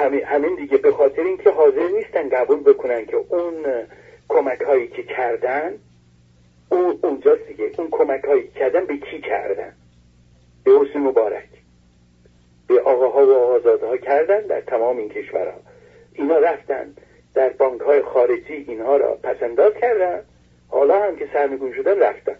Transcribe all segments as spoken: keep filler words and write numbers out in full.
همین همین دیگه، به خاطر اینکه حاضر نیستن قبول بکنن که اون کمک هایی که کردن اون اونجاست دیگه. اون کمک هایی که کردن به کی کردن؟ به حسنی مبارک، به آقاها و آقازادها کردن در تمام این کشورها. اینا رفتن در بانک های خارجی اینها را پسنداز کردن، حالا هم که سرنگون شدن رفتن.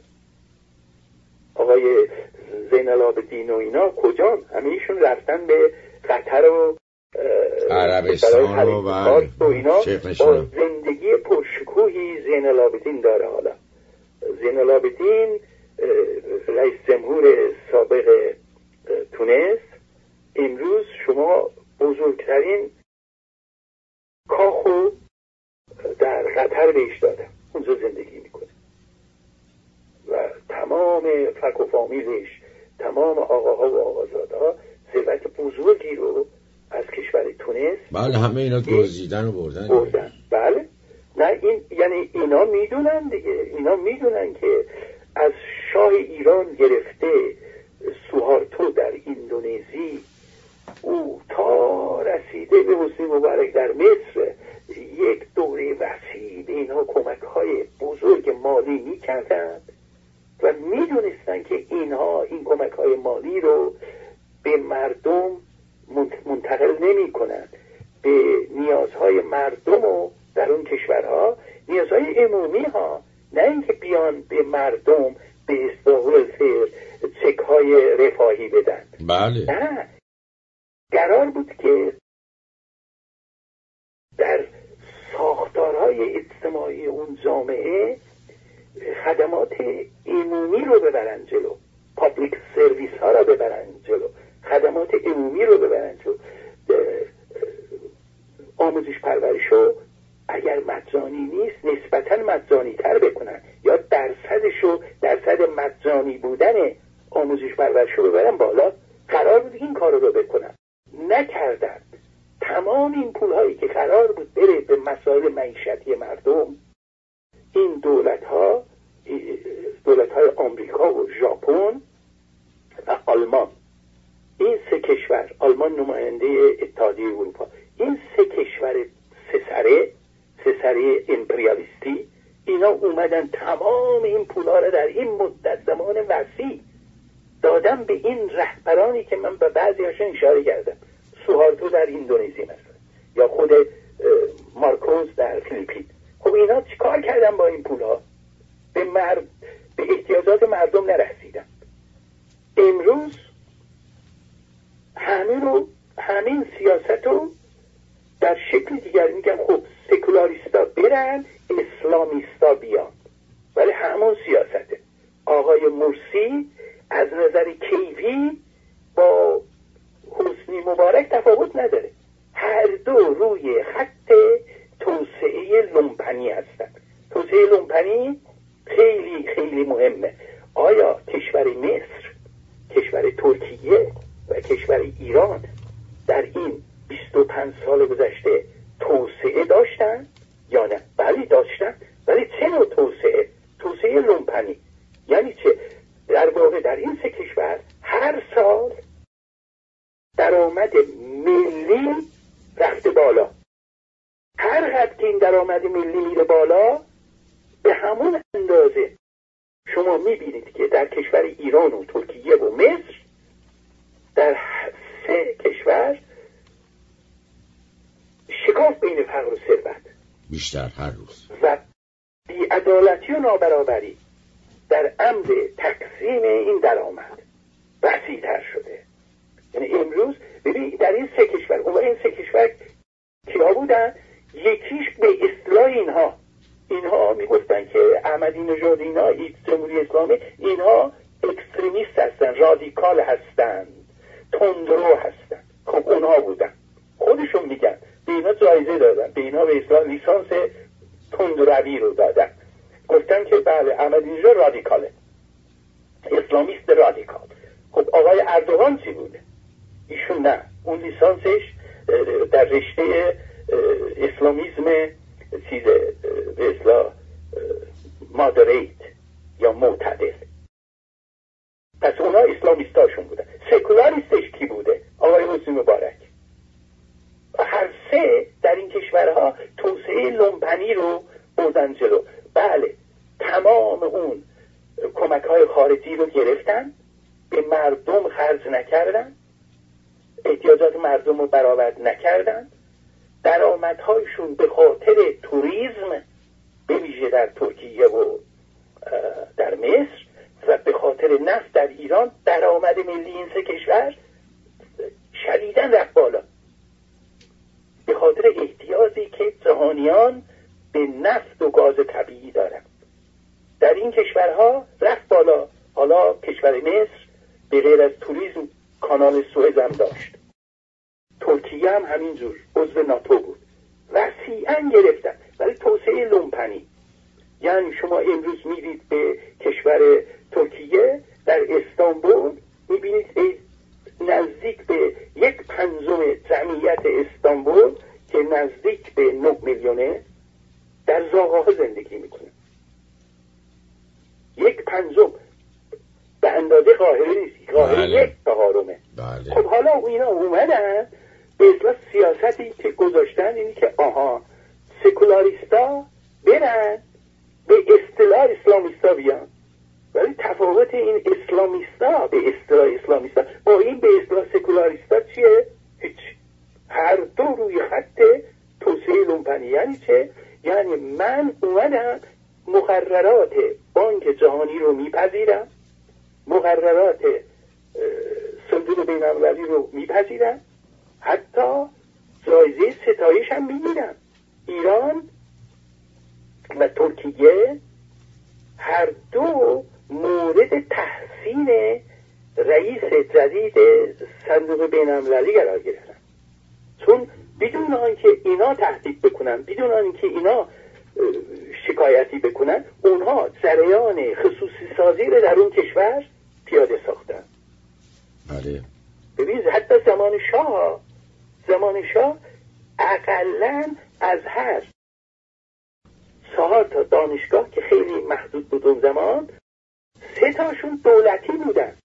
آقای زین العابدین و اینا کجا؟ همه ایشون رفتن به قطر و عربستان و, و اینا. با زندگی پرشکوهی زین العابدین داره. حالا زین العابدین رئیس جمهور سابق تونس، امروز شما بزرگترین کاخو در قطر بهش دادن، اونجا زندگی میکنه و تمام فک و فامیلش، تمام آقاها و آقازادها ثروت بزرگی رو از کشور تونس، بله همه اینا دزدیدن و بردن بردن. بله نه این یعنی اینا میدونن دیگه، اینا میدونن که از شاه ایران گرفته سوهارتو در اندونزی، او تا رسیده به حسنی مبارک در مصر، یک دوره وسیع به اینها کمک های بزرگ مالی میکردن و میدونستن که اینها این کمک های مالی رو به مردم منتقل نمی کنن، به نیازهای مردم و در اون کشورها نیازهای عمومی ها، نه اینکه بیان به مردم به اصطلاح فیر چک های رفاهی بدن. بله نه، قرار بود که در ساختارهای اجتماعی اون جامعه خدمات عمومی رو ببرن جلو، پابلیک سرویس ها رو ببرن جلو، خدمات عمومی رو ببرن جلو، آموزش پرورش رو اگر مجانی نیست نسبتاً مجانی تر بکنن یا درصدش رو، درصد مجانی بودن آموزش پرورش رو ببرن بالا. قرار بود این کار رو بکنن، نکردن. تمام این پول هایی که قرار بود بره به مسائل معیشتی مردم، این دولت ها، دولت های آمریکا و ژاپن و آلمان، این سه کشور، آلمان نماینده اتحادیه اروپا، این سه کشور سه سره سه سره امپریالیستی، اینا اومدن تمام این پولا رو در این مدت زمان وسیع دادن به این رهبرانی که من به بعضی هاشون اشاره کردم، سوهارتو در اندونزی مثلا، یا خود مارکوز در فیلیپین. خب اینا چیکار کردن با این پولا؟ به مرد به احتیاجات مردم نرسیدن. امروز همین رو همین سیاست رو در شکل دیگر میگن خب سکولاریستا برن اسلامیستا بیان، ولی همون سیاسته. آقای مرسی از نظر کیفی با حسنی مبارک تفاوت نداره، هر دو روی خط توسعه لومپنی هستند. توسعه لومپنی خیلی خیلی مهمه. آیا کشور مصر، کشور ترکیه و کشور ایران در این بیست و پنج سال گذشته توسعه داشتن یا نه؟ بله داشتن، ولی چه نوع توسعه؟ توسعه لومپنی. یعنی چه؟ در واقع در این سه کشور هر سال درآمد ملی رفته بالا. هر قدر که این درآمد ملی میره بالا به همون اندازه شما میبینید که در کشور ایران و ترکیه و مصر، در سه کشور شکاف بین فقر و ثروت بیشتر هر روز و بی‌عدالتی و نابرابری در امر تقسیم این درآمد وسیع‌تر شده. یعنی امروز ببین در این سه کشور، اون این سه کشور کیا بودن؟ یکیش به اصطلاح اینها اینها میگفتن که احمدی نژاد، اینا جمهوری اسلامی، اینها اکستریمیست هستن، رادیکال هستن، تندرو هستن. خب اونها بودن، خودشون میگن به اینا جایزه دادن، به اینا به اصطلاح لیسانس تندروی رو دادن، گفتن که بله احمدی نژاد رادیکاله، اسلامیست رادیکال. خب آقای اردوغان چی بوده؟ ایشون نه، اون لیسانسش در رشته اسلامیسم چیز به اصطلاح مادریت یا معتدل. پس اونا اسلامیستاشون بودن. سکولاریستش کی بوده؟ آقای حسنی مبارک. هر جهانی رو بردن جلو. بله، تمام اون کمک های خارجی رو گرفتن، به مردم خرج نکردن، احتیاجات مردم رو برآورد نکردن، درآمدهایشون به خاطر توریسم به ویژه در ترکیه و در مصر و به خاطر نفت در ایران، درآمد ملی این سه کشور شدیداً رفت بالا، به خاطر احتیاجی که جهانیان به نفت و گاز طبیعی دارن. در این کشورها رفت بالا. حالا کشور مصر به غیر از توریسم کانال سوئز هم داشت، ترکیه هم همینجور عضو ناتو بود، وسیعاً گرفتن. ولی توسعه لومپنی، یعنی شما امروز میرید به کشور ترکیه، در استانبول میبینید نزدیک به یک پنجم جمعیت استانبول که نزدیک به نه میلیونه در زاغه‌ها زندگی میکنه. یک پنجم به اندازه قاهره نیست، قاهره بله. یک چهارمه. بله. خب حالا اینا اومدن به اصلاح سیاستی که گذاشتن اینی که آها سکولاریستا برن به اصطلاح اسلامیستا بیان، ولی تفاوت این اسلامیستا به اصطلاح اسلامیستا با این به اصطلاح سکولاریستا چیه؟ هیچ. هر دو روی خط توسعه لومپنی. یعنی چه؟ یعنی من اومدم مقررات بانک جهانی رو میپذیرم، مقررات صندوق بین‌المللی رو میپذیرم، حتی جایزه ستایش هم میگیرم. ایران و ترکیه هر دو مورد تحسین رئیس جدید صندوق بین‌المللی قرار گرفتن، چون بدون آنکه اینا تهدید بکنن، بدون آنکه اینا شکایتی بکنن، اونها جریان خصوصی سازی رو در اون کشور پیاده ساختن. بله. ببینید حتی زمان شاه زمان شاه اقلاً از هر چهار تا دانشگاه که خیلی محدود بود اون زمان، سه تاشون دولتی بودن.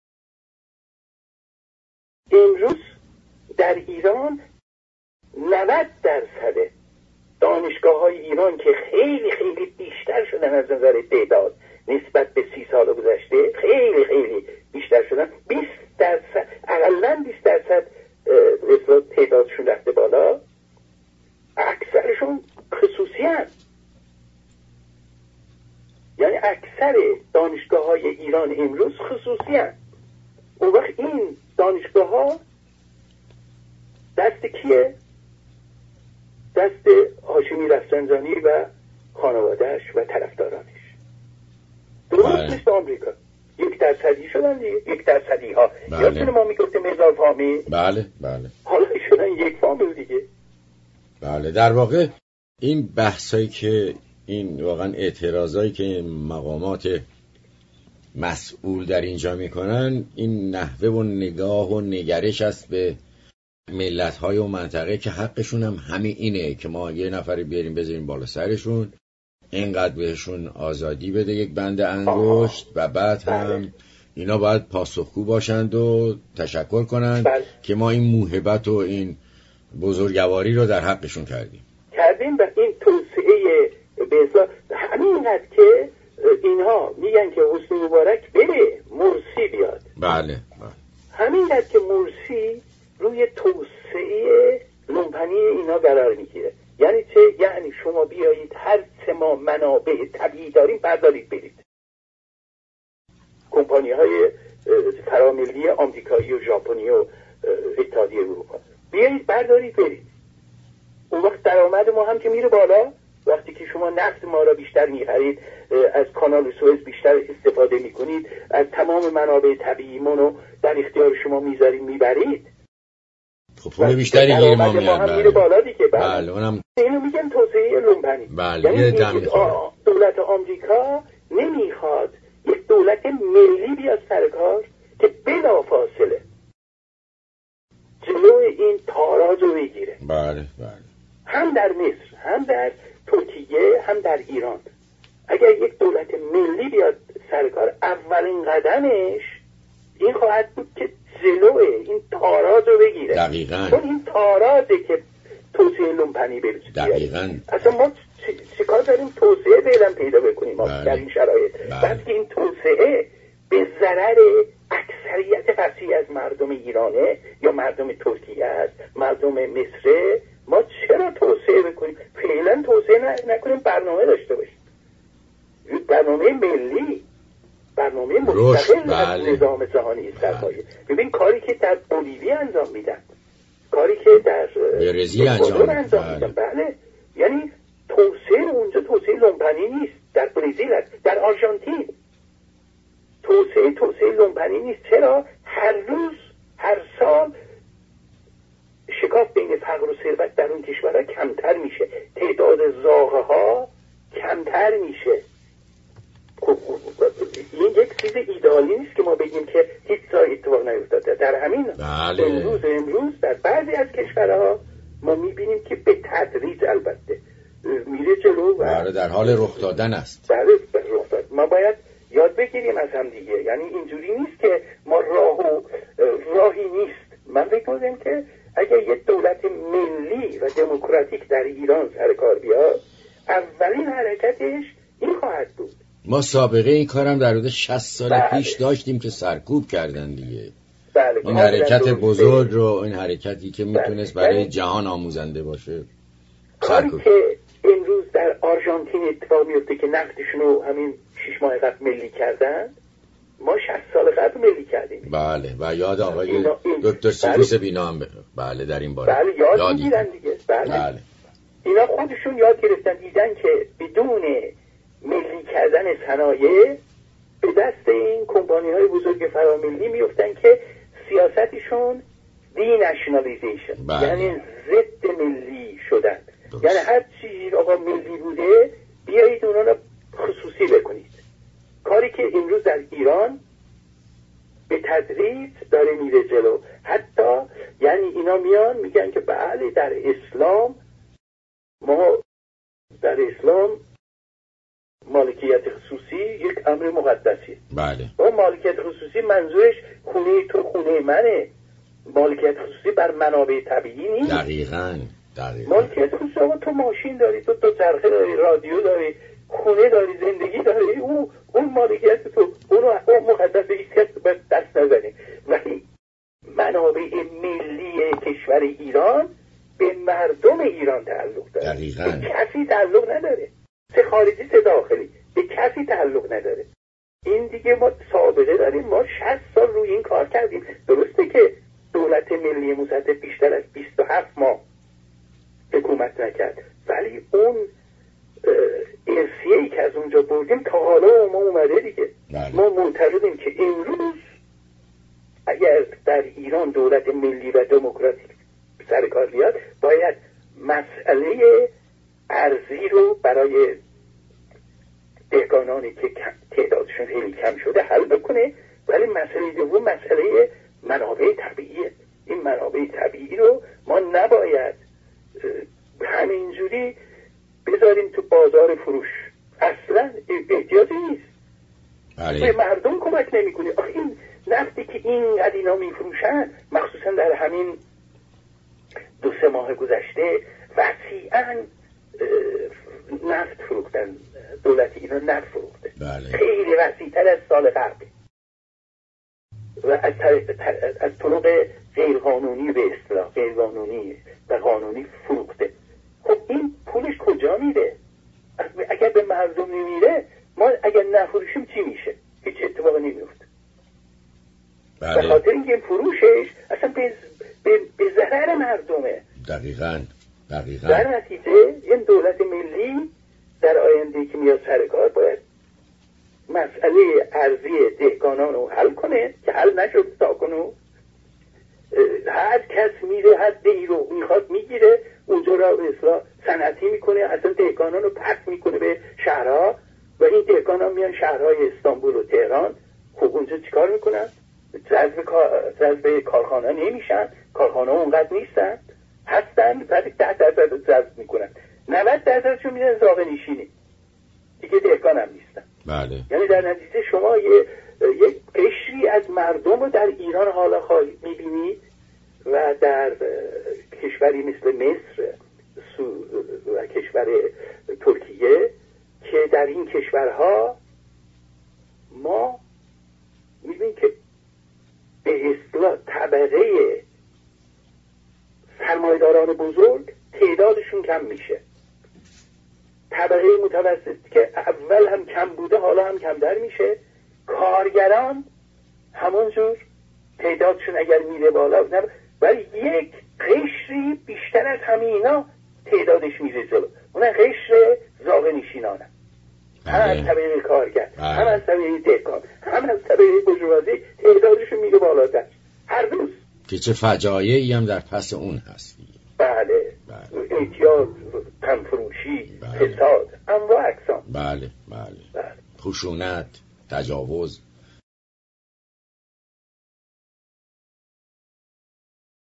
امروز در ایران نود درصد دانشگاه های ایران که خیلی خیلی بیشتر شدن از نظر تعداد نسبت به سی سال گذشته، خیلی خیلی بیشتر شدن، بیست درصد اقلاً بیست درصد تعدادشون رفته بالا، اکثرشون خصوصی هست. یعنی اکثر دانشگاه های ایران امروز خصوصی هست. اون وقت این دانشگاه ها دست کیه؟ دست هاشمی رفسنجانی و خانوادهش و طرفدارانش. درست مثل آمریکا یک درصدی شدن دیگه، یک درصدی ها. بله. یادتون ما میگفتیم هزار فامیل، بله بله حالا شدن یک فامیل دیگه. بله. در واقع این بحثایی که این واقعا اعتراضایی که این مقامات مسئول در اینجا میکنن، این نحوه و نگاه و نگرش است به ملت‌های و منطقه که حقشون هم همین اینه که ما یه نفری بیاریم بذاریم بالا سرشون، اینقدر بهشون آزادی بده یک بند انگشت و بعد هم اینا باید پاسخگو باشند و تشکر کنند بله. که ما این موهبت و این بزرگواری رو در حقشون کردیم کردیم و این توسعه به اصلاح همینقدر که اینها میگن که حسنی مبارک بره مرسی بیاد. بله بله. همینقدر که مرسی روی توسعه لومپنی اینا قرار میگیره. یعنی چه؟ یعنی شما بیایید هر چه ما منابع طبیعی داریم بردارید برید. کمپانی های فراملی آمریکایی و ژاپنی و اتحادیه اروپا بیایید بردارید برید. اون وقت درآمد ما هم که میره بالا. وقتی که شما نفت ما را بیشتر میخرید، از کانال سوئز بیشتر استفاده میکنید، از تمام منابع طبیعی منو در اختیار شما میذارید میبرید، خب پول بیشتری گیر ما میاد. هم میره بالا دیگه. بله اونم اینو میگن توسعه لومپنی. بله. یعنی دولت آمریکا نمیخواد یک دولت ملی بیاد سر کار که بلافاصله جلو این تاراج رو بگیره. بله بله. هم در مصر، هم در ترکیه، هم در ایران. اگر یک دولت ملی بیاد سر کار، اولین قدمش این خواهد بود که جلو این تاراج رو بگیره. دقیقاً. چون این تاراجه که توسعه لومپنی بره. دقیقاً. اصلا ما چیکار ما بله. در این شرایط بله. بعد که این توسعه به ضرر اکثریت وسیع از مردم ایرانه یا مردم ترکیه است، مردم مصر، ما چرا توسعه بکنیم؟ فعلا توسعه نکنیم، برنامه داشته باشیم، برنامه ملی، برنامه مستقل از نظام جهانی سرمایه. ببین کاری که در بولیوی انجام میدن، کاری که در برزیل انجام میدن، بله، یعنی توسعه اونجا توسعه لومپنی نیست، در برزیل است، در آرژانتین توسعه توسعه لومپنی نیست. چرا؟ هر روز هر سال شکاف بین فقر و ثروت در اون کشورها کمتر میشه، تعداد زاغه ها کمتر میشه. این یک چیز ایدئالی نیست که ما بگیم که هیچ جای اتفاق نیفتاده. در همین بله. امروز امروز در بعضی از کشورها ما میبینیم که به تدریج البته میره جلو و بله در حال رخ دادن است. بله رخ داد. ما باید یاد بگیریم از هم دیگه، یعنی اینجوری نیست که ما راه و راهی نیست. من فکر می‌کنم که اگر یک دولت ملی و دموکراتیک در ایران سر کار بیاد، اولین حرکتش این خواهد بود. ما سابقه این کارم در حدود شصت سال بله. پیش داشتیم که سرکوب کردن دیگه. بله. این حرکت بزرگ رو، این حرکتی که میتونست بله. برای جهان آموزنده باشه، کاری که امروز در آرژانتین اتفاق میفته که نفتشون رو همین شش ماه قبل ملی کردن، ما شصت سال قبل ملی کردیم. بله و یاد آقای دکتر سروش بینا هم بله در این باره بله یاد, یاد میگیرن دیگه. بله. بله اینا خودشون یاد گرفتن، دیدن که بدون ملی کردن صنایع به دست این کمپانی های بزرگ فراملی میفتن که سیاستشون دی نشنالیزیشن، بله. یعنی ضد ملی شدن. درست. یعنی هر چیزی آقا ملی بوده بیایید اونا رو خصوصی بکنید. کاری که امروز در ایران به تدریج داره میره جلو. حتی یعنی اینا میان میگن که بله در اسلام ما در اسلام مالکیت خصوصی یک امر مقدسیه. بله. با مالکیت خصوصی منظورش خونه تو خونه منه. مالکیت خصوصی بر منابع طبیعی نیست. دقیقاً. دقیقاً. مالکیت خصوصی آقا تو ماشین داری، تو تو چرخه داری، رادیو داری، خونه داری، زندگی داری، اون اون مالکیت تو، اون مقدسه، هیچ کس باید دست نزنه. ولی منابع ملی کشور ایران به مردم ایران تعلق داره. دقیقاً. به کسی تعلق نداره، چه خارجی چه داخلی، به کسی تعلق نداره. این دیگه ما سابقه داریم، ما شصت سال روی این کار کردیم. درسته که دولت ملی مسطح بیشتر از بیست و هفت ماه حکومت نکرد، ولی اون ارثیه‌ای که از اونجا بردیم تا حالا ما اومده دیگه. بله. ما معتقدیم که امروز اگر در ایران دولت ملی و دموکراتیک سر کار بیاد، باید مسئله ارزی رو برای دهقانانی که تعدادشون خیلی کم شده حل بکنه، ولی مسئله دوم مسئله منابع طبیعیه. این منابع طبیعی رو ما نباید همینجوری بذاریم تو بازار فروش، اصلا احتیاجی نیست. بله. به مردم کمک نمی‌کنه. آخه این نفتی که اینقدر اینا میفروشن، مخصوصا در همین دو سه ماه گذشته وسیعاً نفت فروختن، دولت ایران نفت فروخته. بله. خیلی وسیع‌تر از سال قبل و از از طرق غیرقانونی به اصطلاح غیرقانونی و قانونی فروخته. خب این پولش کجا میره؟ اگر به مردم نمیره، ما اگر نفروشیم چی میشه؟ هیچ اتفاقی نمیفته. بله. به خاطر اینکه فروشش اصلا به به, به ضرر مردمه. دقیقاً. دقیقاً. در نتیجه این دولت ملی در آینده که میاد سر کار باید مسئله ارزی دهقانان رو حل کنه که حل نشد تا کنون. هر کس میره هر دی رو میخواد میگیره، اونجا را به اصلاح صنعتی میکنه، اصلا دهقانان رو پس میکنه به شهرها و این دهقانان میان شهرهای استانبول و تهران. خب اونجا چیکار میکنن؟ جذب جذب کارخانه نمیشن، کارخانه اونقدر نیستن، هستن ولی ده درصد جذب میکنن، نود درصدشون میرن زاغ نشینی دیگه، دهقان هم نیستن. بله. یعنی در نتیجه شما یه یک قشری از مردم رو در ایران حالا میبینید و در کشوری مثل مصر و کشور ترکیه که در این کشورها ما می‌بینیم که به اصطلاح طبقه سرمایه‌داران بزرگ تعدادشون کم میشه، طبقه متوسط که اول هم کم بوده حالا هم کمتر میشه، کارگران همونجور تعدادشون اگر میره بالا، ولی یک قشری بیشتر از همه اینا تعدادش میره جلو، اون قشر زاغه‌نشینانه، هم از طبقه کارگر، هم از طبقه دهقان، هم از طبقه بورژوازی تعدادشون میره بالاتر هر روز، که چه فجایعی هم در پس اون هست. بله، بله. اعتیاد، تنفروشی، بله. فساد، انواع اقسام، بله بله, بله. خشونت، تجاوز،